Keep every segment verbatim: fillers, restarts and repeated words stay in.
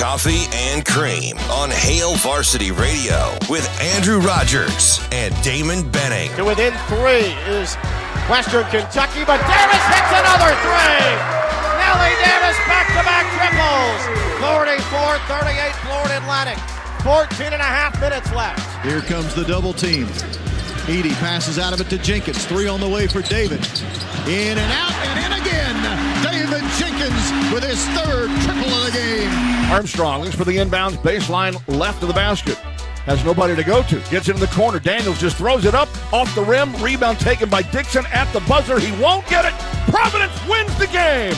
Coffee and Cream on Hail Varsity Radio with Andrew Rogers and Damon Benning. To within three is Western Kentucky, but Davis hits another three. Nellie Davis back-to-back triples. forty-four thirty-eight Florida Atlantic. fourteen and a half minutes left. Here comes the double team. Edey passes out of it to Jenkins. Three on the way for David. In and out and in again. David Jenkins with his third triple of the game. Armstrong looks for the inbounds baseline left of the basket. Has nobody to go to. Gets into the corner. Daniels just throws it up off the rim. Rebound taken by Dixon at the buzzer. He won't get it. Providence wins the game.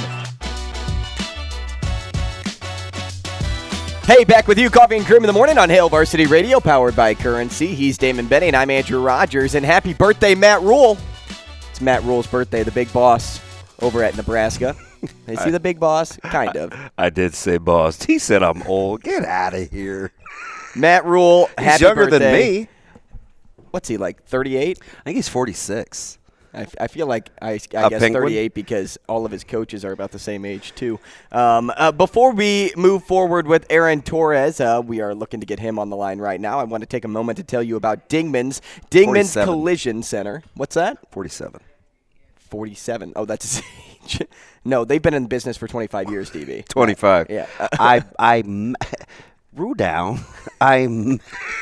Hey, back with you, Coffee and Cream in the morning on Hail Varsity Radio, powered by Currency. He's Damon Benning, and I'm Andrew Rogers. And happy birthday, Matt Rule. It's Matt Rule's birthday, the big boss over at Nebraska. Is he the big boss? Kind of. I did say boss. He said I'm old. Get out of here. Matt Rule, happy He's younger birthday. than me. What's he, like thirty-eight? I think he's forty-six. I, I feel like I, I A guess penguin? thirty-eight because all of his coaches are about the same age too. Um, uh, before we move forward with Aaron Torres, uh, we are looking to get him on the line right now. I want to take a moment to tell you about Dingman's Dingman's forty-seven. Collision Center. What's that? forty-seven. forty-seven. Oh, that's his age. No, they've been in business for twenty-five years, D B. twenty-five. Yeah. I I rule down. I'm.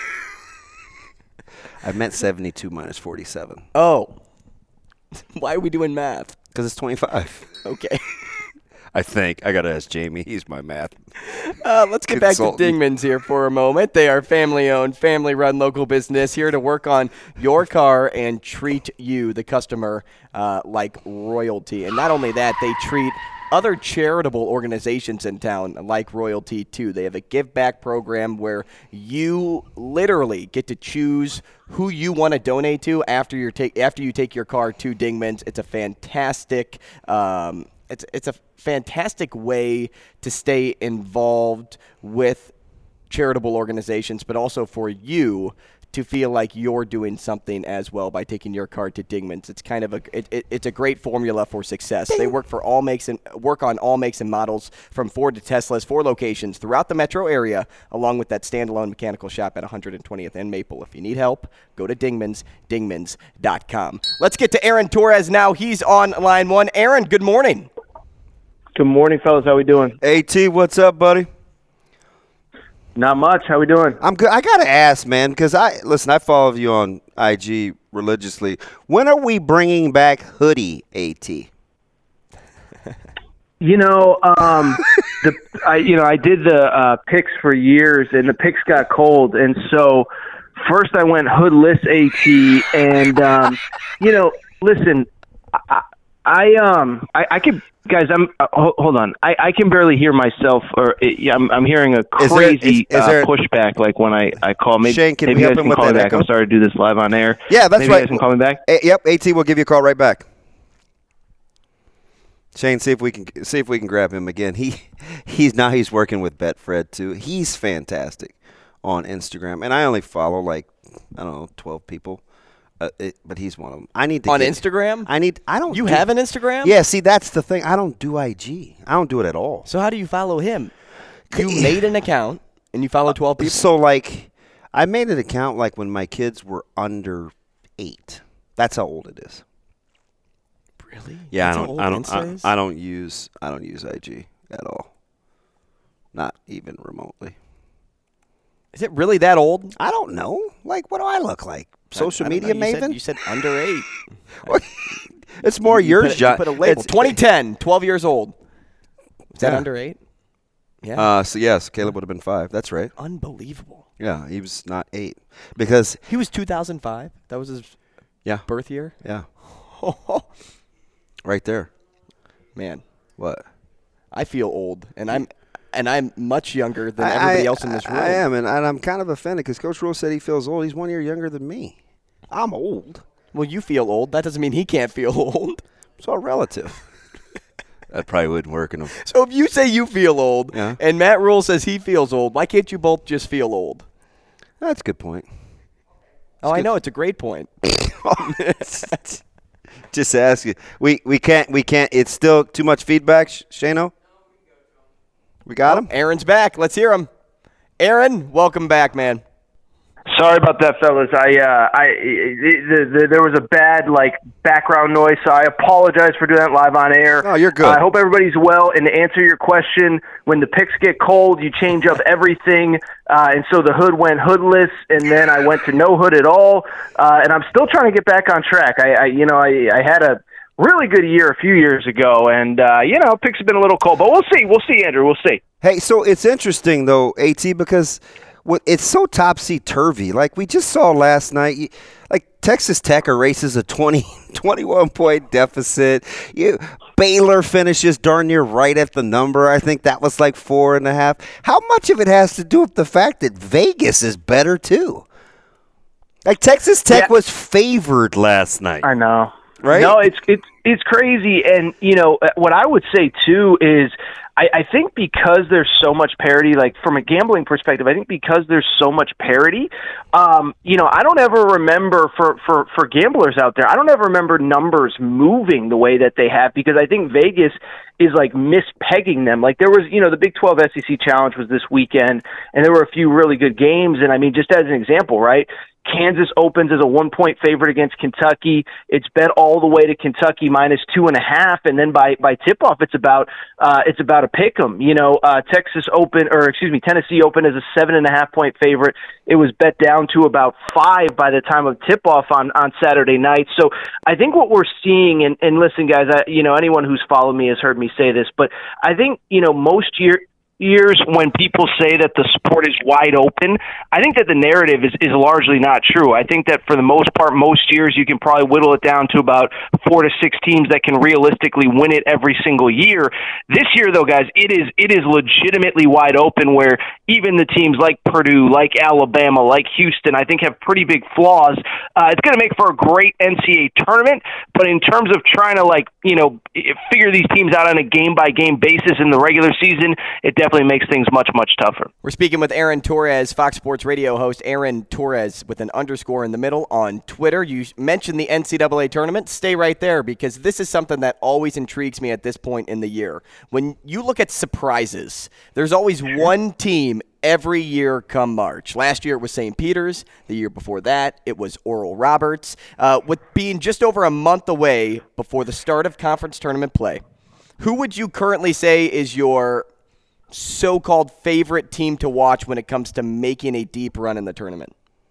I meant seventy-two minus forty-seven. Oh. Why are we doing math? Because it's twenty-five. Okay. I think. I got to ask Jamie. He's my math. Uh, let's get back to Consultant. Dingman's here for a moment. They are family-owned, family-run local business here to work on your car and treat you, the customer, uh, like royalty. And not only that, they treat other charitable organizations in town like royalty too. They have a give back program where you literally get to choose who you want to donate to after you take after you take your car to Dingman's. It's a fantastic um, it's it's a fantastic way to stay involved with charitable organizations, but also for you to feel like you're doing something as well by taking your car to Dingman's. It's kind of a it, it, it's a great formula for success. They work for all makes and work on all makes and models from Ford to Teslas, four locations throughout the metro area, along with that standalone mechanical shop at one hundred twentieth and Maple. If you need help, go to Dingman's, dingmans dot com. Let's get to Aaron Torres now. He's on line one. Aaron, good morning. Good morning, fellas. How we doing? AT, what's up, buddy? Not much. How we doing? I'm good. I gotta ask, man, because I listen. I follow you on I G religiously. When are we bringing back hoodie AT? You know, um, the I you know I did the uh, picks for years, and the picks got cold, and so first I went hoodless AT, and um, you know, listen, I, I um I, I could. Guys, I'm uh, hold on. I, I can barely hear myself, or it, I'm I'm hearing a Is there- crazy is- is uh, there- pushback. Like when I, I call, maybe, Shane, can maybe we you help guys him can with call that me back. echo? I'm sorry to do this live on air. Yeah, that's maybe right. You guys can call me back. A- yep, AT, we'll give you a call right back. Shane, see if we can see if we can grab him again. He he's now he's working with Betfred too. He's fantastic on Instagram, and I only follow like I don't know twelve people. Uh, it, but he's one of them. I need to On get, Instagram? I need. I don't. You do, have an Instagram? Yeah. See, that's the thing. I don't do I G. I don't do it at all. So how do you follow him? You made an account and you follow twelve people. So like, I made an account like when my kids were under eight. That's how old it is. Really? Yeah, That's I how don't. old I don't. Insta I, is? I don't use. I don't use I G at all. Not even remotely. Is it really that old? I don't know. Like, what do I look like? Social I don't media know. You maven? said, you said under eight. It's more You yours, put a- John. You put a label. It's- twenty ten, twelve years old. Is that Yeah. under eight? Yeah. Uh, so yes, Caleb would have been five. That's right. Unbelievable. Yeah, he was not eight because He was two thousand five. That was his yeah, birth year. yeah, right there. Man, What? I feel old, and I'm and I'm much younger than I- everybody I- else in this room. I am, and, and I'm kind of offended because Coach Rule said he feels old. He's one year younger than me. I'm old. Well, you feel old. That doesn't mean he can't feel old. It's all relative. That probably wouldn't work in a. So if you say you feel old, Yeah. and Matt Rule says he feels old, why can't you both just feel old? That's a good point. Oh, I know it's a great point. Just ask you. We we can't we can't. It's still too much feedback, Sh- Shano. We got him? Aaron's back. Let's hear him. Aaron, welcome back, man. Sorry about that, fellas. I, uh, I, the, the, there was a bad like background noise, so I apologize for doing that live on air. Oh, you're good. Uh, I hope everybody's well. And to answer your question, when the picks get cold, you change up everything. Uh, and so the hood went hoodless, and then I went to no hood at all. Uh, and I'm still trying to get back on track. I, I you know, I, I had a really good year a few years ago, and uh, you know, picks have been a little cold, but we'll see. We'll see, Andrew. We'll see. Hey, so it's interesting though, AT, because it's so topsy-turvy. Like we just saw last night, like Texas Tech erases a twenty, twenty-one point deficit. You, Baylor finishes darn near right at the number. I think that was like four and a half. How much of it has to do with the fact that Vegas is better too? Like Texas Tech yeah. was favored last night. I know. Right? No, it's it's it's crazy, and you know what I would say too is I, I think because there's so much parity, like from a gambling perspective, I think because there's so much parity, um, you know, I don't ever remember for, for, for gamblers out there, I don't ever remember numbers moving the way that they have, because I think Vegas is like mispegging them. Like there was, you know, the Big twelve S E C Challenge was this weekend, and there were a few really good games, and I mean, just as an example, right? Kansas opens as a one-point favorite against Kentucky. It's bet all the way to Kentucky minus two and a half, and then by by tip-off, it's about uh, it's about a pick 'em. You know, uh, Texas open, or excuse me, Tennessee open as a seven and a half point favorite. It was bet down to about five by the time of tip-off on on Saturday night. So I think what we're seeing, and, and listen, guys, I, you know, anyone who's followed me has heard me say this, but I think you know most year. years when people say that the sport is wide open, I think that the narrative is, is largely not true. I think that for the most part, most years you can probably whittle it down to about four to six teams that can realistically win it every single year. This year, though, guys, it is it is legitimately wide open, where even the teams like Purdue, like Alabama, like Houston, I think have pretty big flaws. Uh, it's going to make for a great N C A A tournament, but in terms of trying to, like, you know, figure these teams out on a game-by-game basis in the regular season, it definitely definitely makes things much, much tougher. We're speaking with Aaron Torres, Fox Sports Radio host Aaron Torres with an underscore in the middle on Twitter. You mentioned the N C double A tournament. Stay right there, because this is something that always intrigues me at this point in the year. When you look at surprises, there's always one team every year come March. Last year it was Saint Peter's. The year before that it was Oral Roberts. Uh, with being just over a month away before the start of conference tournament play, who would you currently say is your so-called favorite team to watch when it comes to making a deep run in the tournament?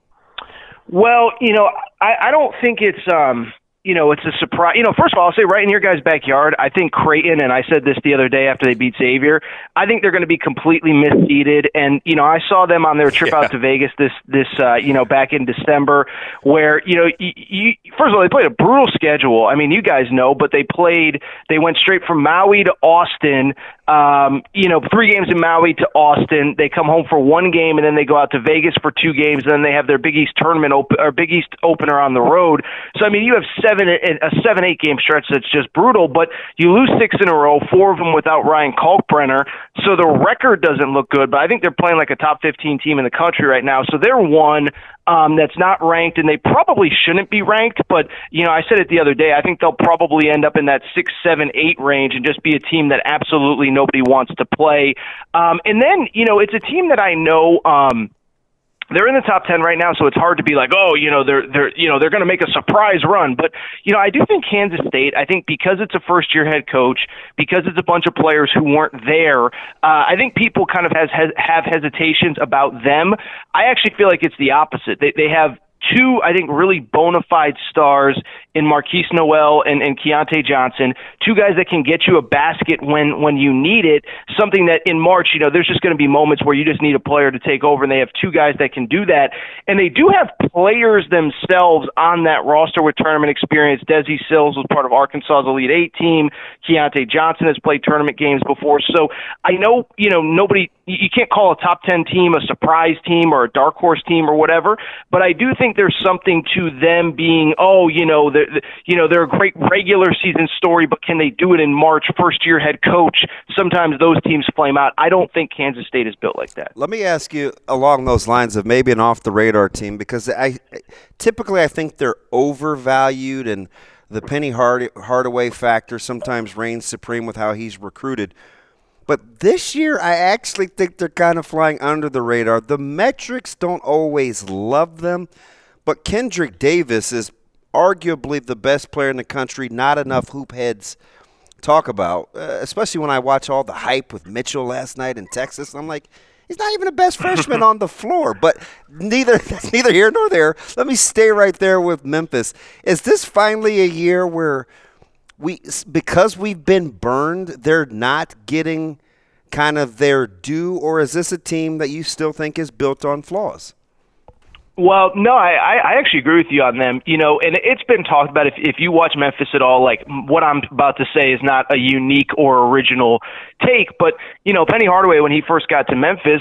Well, you know, I, I don't think it's, um, you know, it's a surprise. You know, first of all, I'll say right in your guys' backyard, I think Creighton, and I said this the other day after they beat Xavier, I think they're going to be completely misseeded. And, you know, I saw them on their trip yeah. out to Vegas this, this uh, you know, back in December, where, you know, you, you, first of all, they played a brutal schedule. I mean, you guys know, but they played, they went straight from Maui to Austin, um, you know, three games in Maui to Austin. They come home for one game, and then they go out to Vegas for two games, and then they have their Big East tournament op- or Big East opener on the road. So, I mean, you have seven a seven, eight game stretch that's just brutal, but you lose six in a row, four of them without Ryan Kalkbrenner, so the record doesn't look good, but I think they're playing like a top fifteen team in the country right now, so they're one um, that's not ranked, and they probably shouldn't be ranked, but, you know, I said it the other day, I think they'll probably end up in that six, seven, eight range and just be a team that absolutely nobody wants to play. Um, and then, you know, it's a team that I know um, they're in the top ten right now, so it's hard to be like, oh, you know, they're they're you know they're going to make a surprise run. But you know, I do think Kansas State. I think because it's a first-year head coach, because it's a bunch of players who weren't there, uh, I think people kind of has, has have hesitations about them. I actually feel like it's the opposite. They they have two, I think, really bona fide stars in Marquise Noel and, and Keontae Johnson, two guys that can get you a basket when, when you need it, something that in March, you know, there's just going to be moments where you just need a player to take over, and they have two guys that can do that. And they do have players themselves on that roster with tournament experience. Desi Sills was part of Arkansas's Elite Eight team. Keontae Johnson has played tournament games before. So I know, you know, nobody, you can't call a top ten team a surprise team or a dark horse team or whatever, but I do think there's something to them being, oh, you know, they're, you know, they're a great regular season story, but can they do it in March? First year head coach. Sometimes those teams flame out. I don't think Kansas State is built like that. Let me ask you along those lines of maybe an off the radar team, because I typically I think they're overvalued, and the Penny Hard, Hardaway factor sometimes reigns supreme with how he's recruited. But this year, I actually think they're kind of flying under the radar. The metrics don't always love them, but Kendrick Davis is arguably the best player in the country. Not enough hoop heads talk about, uh, especially when I watch all the hype with Mitchell last night in Texas. And I'm like, he's not even the best freshman on the floor. But neither that's neither here nor there. Let me stay right there with Memphis. Is this finally a year where we, because we've been burned, they're not getting kind of their due, or is this a team that you still think is built on flaws? Well, no, I, I actually agree with you on them. You know, and it's been talked about. If if you watch Memphis at all, like what I'm about to say is not a unique or original take, but you know, Penny Hardaway, when he first got to Memphis,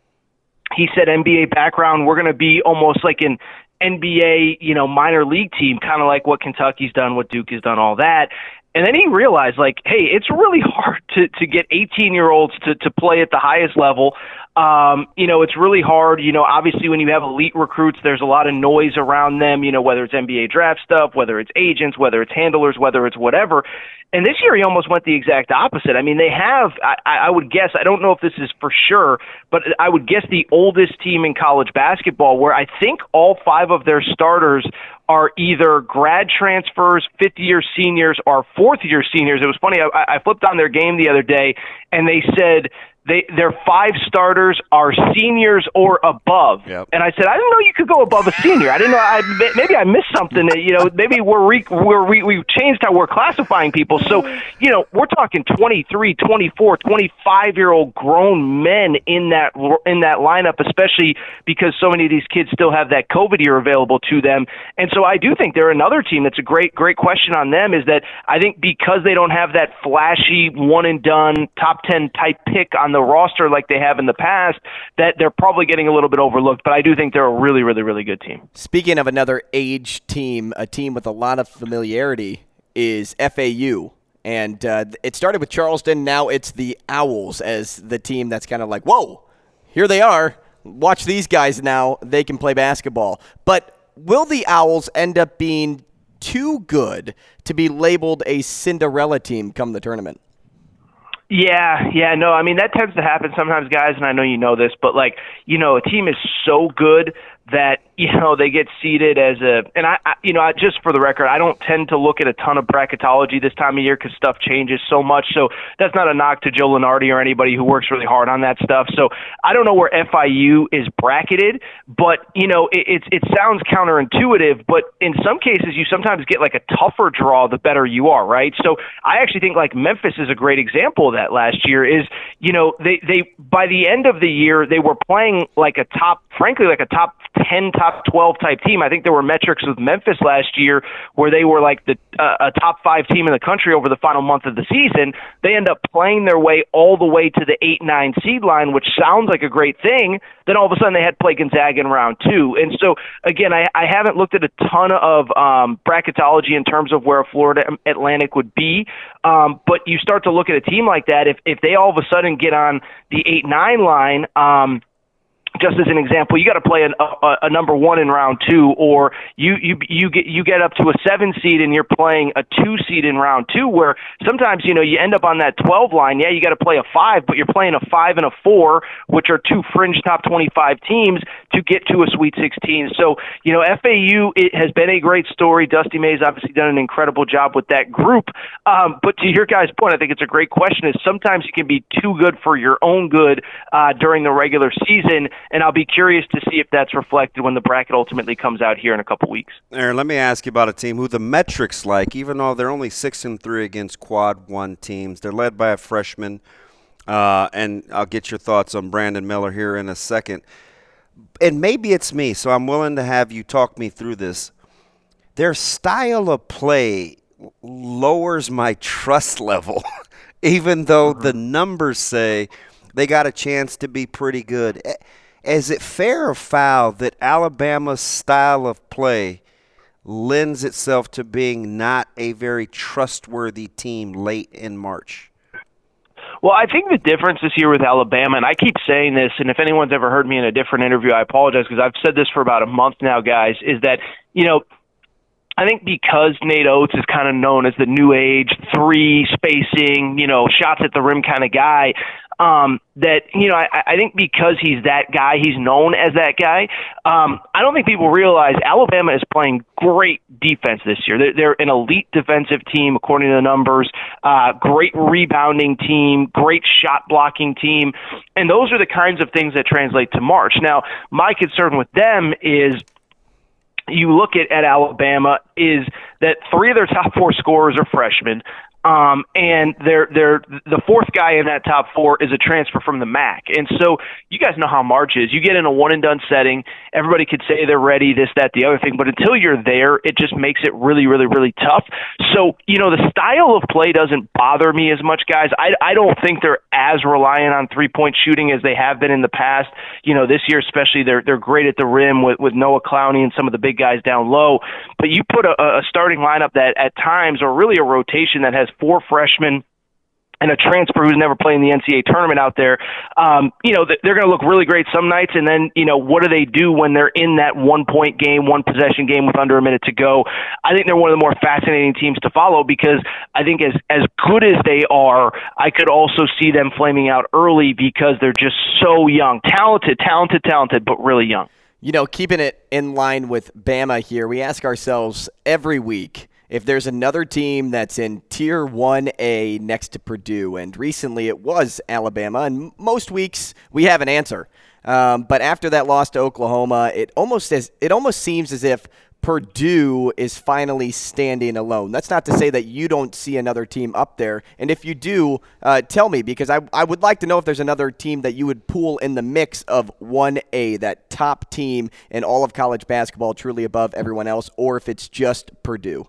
he said N B A background, we're going to be almost like an N B A, you know, minor league team, kind of like what Kentucky's done, what Duke has done, all that. And then he realized, like, hey, it's really hard to, to get eighteen-year-olds to, to play at the highest level. Um, you know, it's really hard. You know, obviously when you have elite recruits, there's a lot of noise around them, you know, whether it's N B A draft stuff, whether it's agents, whether it's handlers, whether it's whatever. And this year he almost went the exact opposite. I mean, they have, I, I would guess, I don't know if this is for sure, but I would guess the oldest team in college basketball, where I think all five of their starters are either grad transfers, fifth-year seniors, or fourth-year seniors. It was funny, I, I flipped on their game the other day, and they said they their five starters are seniors or above. Yep. And I said, I didn't know you could go above a senior. I didn't know. I, maybe I missed something. You know, maybe we're, re, we're we, we've changed how we're classifying people. So, you know, we're talking twenty-three, twenty-four, twenty-five-year-old grown men in that in that lineup, especially because so many of these kids still have that COVID year available to them. And so I do think they're another team that's a great, great question on them, is that I think because they don't have that flashy one-and-done top ten type pick on the roster like they have in the past, that they're probably getting a little bit overlooked. But I do think they're a really, really, really good team. Speaking of another age team, a team with a lot of familiarity is F A U. And uh, it started with Charleston. Now it's the Owls as the team that's kind of like, whoa, here they are. Watch these guys now. They can play basketball. But will the Owls end up being too good to be labeled a Cinderella team come the tournament? Yeah, yeah, no, I mean, that tends to happen sometimes, guys, and I know you know this, but, like, you know, a team is so good that, you know, they get seeded as a, and I, I you know, I, just for the record, I don't tend to look at a ton of bracketology this time of year because stuff changes so much, so that's not a knock to Joe Lunardi or anybody who works really hard on that stuff, so I don't know where F I U is bracketed, but, you know, it, it, it sounds counterintuitive, but in some cases you sometimes get, like, a tougher draw the better you are, right? So I actually think, like, Memphis is a great example of that last year is, you know, they, they by the end of the year, they were playing like a top, frankly, like a top ten, top twelve type team. I think there were metrics with Memphis last year where they were like the uh, a top five team in the country over the final month of the season. They end up playing their way all the way to the eight nine seed line, which sounds like a great thing. Then all of a sudden they had to play Gonzaga in round two. And so, again, I, I haven't looked at a ton of um, bracketology in terms of where Florida Atlantic would be, um, but you start to look at a team like that, if, if they all of a sudden get on the eight nine line, um, just as an example, you got to play an, a, a number one in round two, or you you you get you get up to a seven seed and you're playing a two seed in round two. Where sometimes you know you end up on that twelve line. Yeah, you got to play a five, but you're playing a five and a four, which are two fringe top twenty-five teams to get to a Sweet sixteen. So you know F A U, it has been a great story. Dusty May's obviously done an incredible job with that group. Um, but to your guys' point, I think it's a great question. Is sometimes you can be too good for your own good uh, during the regular season. And I'll be curious to see if that's reflected when the bracket ultimately comes out here in a couple weeks. Aaron, let me ask you about a team who the metrics like, even though they're only six and three against quad one teams. They're led by a freshman, uh, and I'll get your thoughts on Brandon Miller here in a second. And maybe it's me, so I'm willing to have you talk me through this. Their style of play lowers my trust level, even though the numbers say they got a chance to be pretty good. Is it fair or foul that Alabama's style of play lends itself to being not a very trustworthy team late in March? Well, I think the difference this year with Alabama, and I keep saying this, and if anyone's ever heard me in a different interview, I apologize because I've said this for about a month now, guys, is that, you know, I think because Nate Oates is kind of known as the new age three spacing, you know, shots at the rim kind of guy, um, that, you know, I, I think because he's that guy, he's known as that guy. Um, I don't think people realize Alabama is playing great defense this year. They're, they're an elite defensive team, according to the numbers, uh, great rebounding team, great shot blocking team. And those are the kinds of things that translate to March. Now, my concern with them is, you look at, at Alabama, is that three of their top four scorers are freshmen. Um, and they're, they're, the fourth guy in that top four is a transfer from the M A C. And so you guys know how March is. You get in a one-and-done setting, everybody could say they're ready, this, that, the other thing, but until you're there, it just makes it really, really, really tough. So, you know, the style of play doesn't bother me as much, guys. I, I don't think they're as reliant on three-point shooting as they have been in the past. You know, this year especially, they're they're great at the rim with, with Noah Clowney and some of the big guys down low. But you put a, a starting lineup that at times, or really a rotation that has four freshmen and a transfer who's never played in the N C double A tournament out there, um, you know, they're going to look really great some nights, and then, you know, what do they do when they're in that one-point game, one-possession game with under a minute to go? I think they're one of the more fascinating teams to follow because I think as, as good as they are, I could also see them flaming out early because they're just so young. Talented, talented, talented, but really young. You know, keeping it in line with Bama here, we ask ourselves every week, if there's another team that's in Tier one A next to Purdue, and recently it was Alabama, and most weeks we have an answer. Um, but after that loss to Oklahoma, it almost as, it almost seems as if Purdue is finally standing alone. That's not to say that you don't see another team up there. And if you do, uh, tell me, because I, I would like to know if there's another team that you would pool in the mix of one A, that top team in all of college basketball, truly above everyone else, or if it's just Purdue.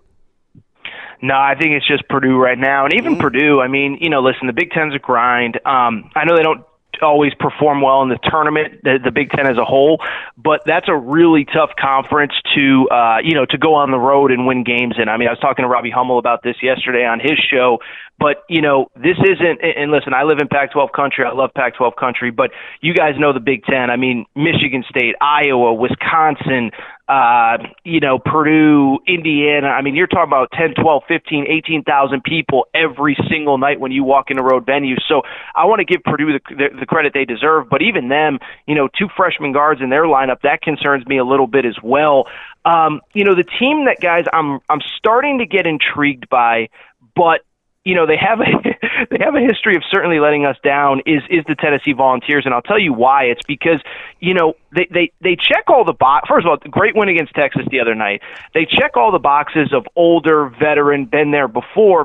No, I think it's just Purdue right now. And even mm-hmm. Purdue, I mean, you know, listen, the Big Ten's a grind. Um, I know they don't always perform well in the tournament, the, the Big Ten as a whole, but that's a really tough conference to, uh, you know, to go on the road and win games in. I mean, I was talking to Robbie Hummel about this yesterday on his show, but, you know, this isn't, and listen, I live in Pac twelve country, I love Pac twelve country, but you guys know the Big Ten. I mean, Michigan State, Iowa, Wisconsin, uh, you know, Purdue, Indiana. I mean, you're talking about ten, twelve, fifteen, eighteen thousand people every single night when you walk into road venues. So I want to give Purdue the, the, the credit they deserve, but even them, you know, two freshman guards in their lineup, that concerns me a little bit as well. Um, you know, the team that, guys, I'm I'm starting to get intrigued by, but you know, they have a they have a history of certainly letting us down is is the Tennessee Volunteers, and I'll tell you why. It's because, you know, they they, they check all the box. First of all, great win against Texas the other night. They check all the boxes of older, veteran, been there before.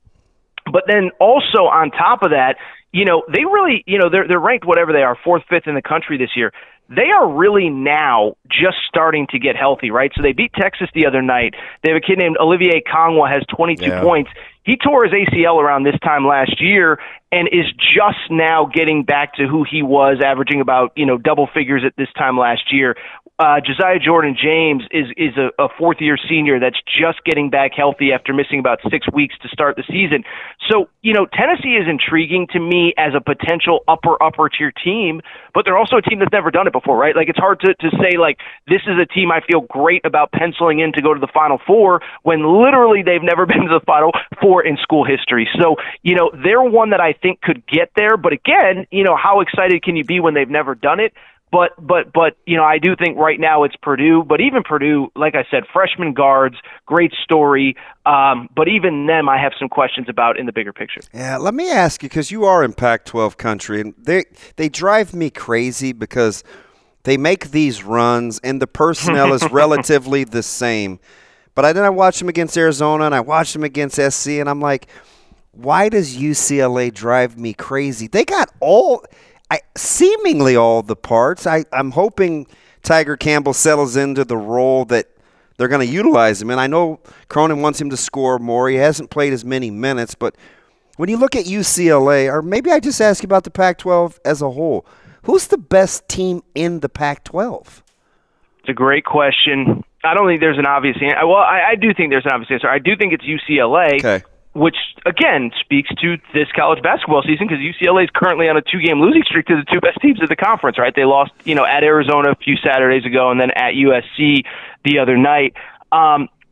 But then also on top of that, you know, they really, you know, they're they're ranked whatever they are, fourth, fifth in the country this year. They are really now just starting to get healthy, right? So they beat Texas the other night. They have a kid named Olivier Kongwa, has twenty-two yeah. points. He tore his A C L around this time last year and is just now getting back to who he was, averaging about, you know, double figures at this time last year. Uh, Josiah Jordan-James is is a, a fourth-year senior that's just getting back healthy after missing about six weeks to start the season. So, you know, Tennessee is intriguing to me as a potential upper, upper-tier team, but they're also a team that's never done it before, right? Like, it's hard to, to say, like, this is a team I feel great about penciling in to go to the Final Four when literally they've never been to the Final Four in school history. So, you know, they're one that I think could get there, but again, you know, how excited can you be when they've never done it? But, but, but, you know, I do think right now it's Purdue, but even Purdue, like I said, freshman guards, great story. Um, but even them, I have some questions about in the bigger picture. Yeah, let me ask you, because you are in Pac twelve country, and they they drive me crazy because they make these runs and the personnel is relatively the same. But I, then I watch them against Arizona and I watch them against S C, and I'm like, why does U C L A drive me crazy? They got all – I, seemingly all the parts. I, I'm hoping Tiger Campbell settles into the role that they're going to utilize him in. I know Cronin wants him to score more. He hasn't played as many minutes. But when you look at U C L A, or maybe I just ask you about the Pac twelve as a whole, who's the best team in the Pac twelve? It's a great question. I don't think there's an obvious answer. Well, I, I do think there's an obvious answer. I do think it's U C L A. Okay. Which, again, speaks to this college basketball season because U C L A is currently on a two-game losing streak to the two best teams of the conference, right? They lost, you know, at Arizona a few Saturdays ago and then at U S C the other night. Um,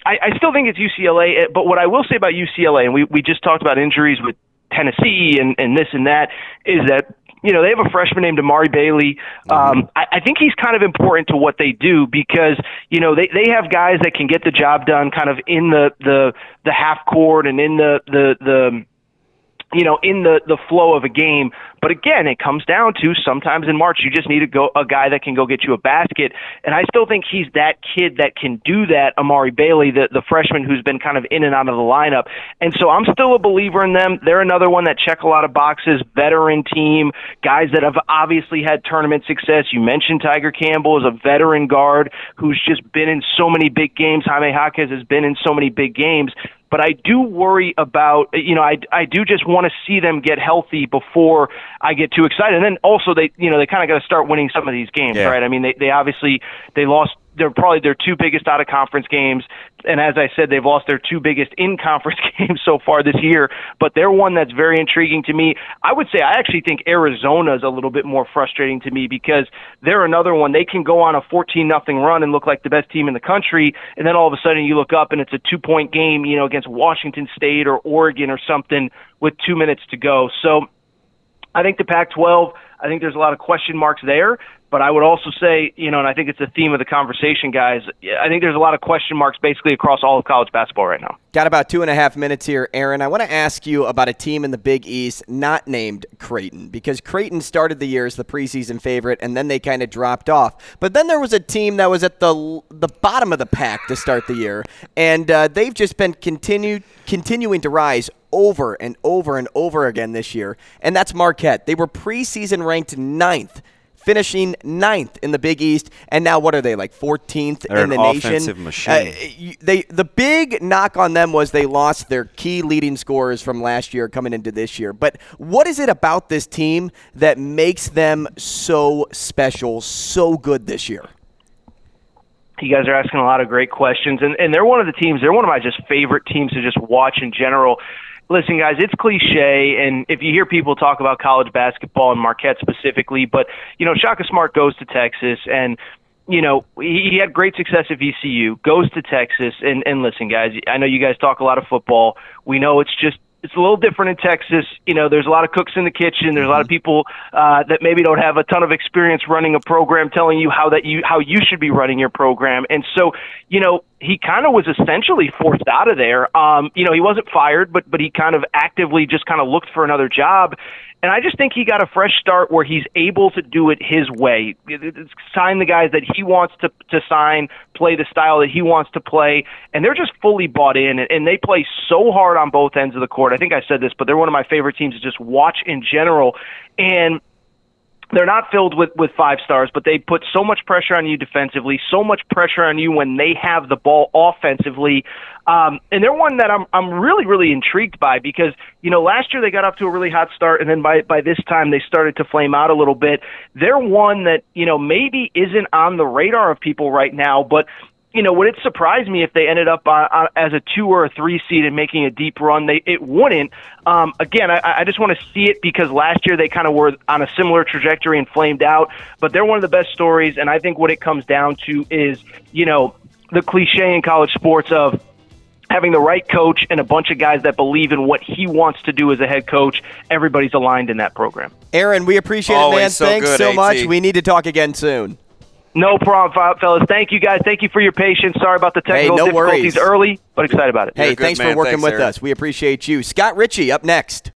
I, I still think it's U C L A, but what I will say about U C L A, and we, we just talked about injuries with Tennessee and, and this and that, is that, you know, they have a freshman named Amari Bailey. Um, I, I think he's kind of important to what they do because, you know, they, they have guys that can get the job done kind of in the, the, the half court and in the, the, the, you know, in the, the flow of a game. But again, it comes down to sometimes in March, you just need to go a guy that can go get you a basket. And I still think he's that kid that can do that, Amari Bailey, the, the freshman who's been kind of in and out of the lineup. And so I'm still a believer in them. They're another one that check a lot of boxes, veteran team, guys that have obviously had tournament success. You mentioned Tiger Campbell as a veteran guard who's just been in so many big games. Jaime Jaquez has been in so many big games. But I do worry about, you know, I, I do just want to see them get healthy before I get too excited. And then also they, you know, they kind of got to start winning some of these games, yeah. right? I mean, they, they obviously, they lost, they're probably their two biggest out-of-conference games. And as I said, they've lost their two biggest in-conference games so far this year. But they're one that's very intriguing to me. I would say I actually think Arizona is a little bit more frustrating to me because they're another one. They can go on a fourteen nothing run and look like the best team in the country. And then all of a sudden you look up and it's a two-point game, you know, against Washington State or Oregon or something with two minutes to go. So I think the Pac twelve, I think there's a lot of question marks there. But I would also say, you know, and I think it's the theme of the conversation, guys, I think there's a lot of question marks basically across all of college basketball right now. Got about two and a half minutes here, Aaron. I want to ask you about a team in the Big East not named Creighton, because Creighton started the year as the preseason favorite, and then they kind of dropped off. But then there was a team that was at the the bottom of the pack to start the year, and uh, they've just been continued continuing to rise over and over and over again this year, and that's Marquette. They were preseason ranked ninth. Finishing ninth in the Big East, and now what are they, like fourteenth They're in the an nation? Offensive machine. Uh, they the big knock on them was they lost their key leading scorers from last year coming into this year. But what is it about this team that makes them so special, so good this year? You guys are asking a lot of great questions, and, and they're one of the teams, they're one of my just favorite teams to just watch in general. Listen, guys, it's cliche, and if you hear people talk about college basketball and Marquette specifically, but, you know, Shaka Smart goes to Texas, and, you know, he, he had great success at V C U, goes to Texas, and, and listen, guys, I know you guys talk a lot of football. We know it's just it's a little different in Texas. You know, there's a lot of cooks in the kitchen. There's a lot of people uh, that maybe don't have a ton of experience running a program, telling you how that you how you should be running your program. And so, you know, he kind of was essentially forced out of there. Um, you know, he wasn't fired, but but he kind of actively just kind of looked for another job. And I just think he got a fresh start where he's able to do it his way, sign the guys that he wants to to sign, play the style that he wants to play, and they're just fully bought in, and they play so hard on both ends of the court. I think I said this, but they're one of my favorite teams to just watch in general, and they're not filled with, with five stars, but they put so much pressure on you defensively, so much pressure on you when they have the ball offensively. Um, and they're one that I'm I'm really, really intrigued by because, you know, last year they got off to a really hot start, and then by, by this time they started to flame out a little bit. They're one that, you know, maybe isn't on the radar of people right now, but you know, would it surprise me if they ended up uh, uh, as a two or a three seed and making a deep run? They it wouldn't. Um, again, I, I just want to see it because last year they kind of were on a similar trajectory and flamed out. But they're one of the best stories, and I think what it comes down to is, you know, the cliche in college sports of having the right coach and a bunch of guys that believe in what he wants to do as a head coach. Everybody's aligned in that program. Aaron, we appreciate Always it, man. so Thanks good, so AT. much. We need to talk again soon. No problem, fellas. Thank you, guys. Thank you for your patience. Sorry about the technical hey, no difficulties worries. early, but excited about it. Hey, You're a good thanks man. for working Thanks, with Aaron. us. We appreciate you. Scott Ritchie up next.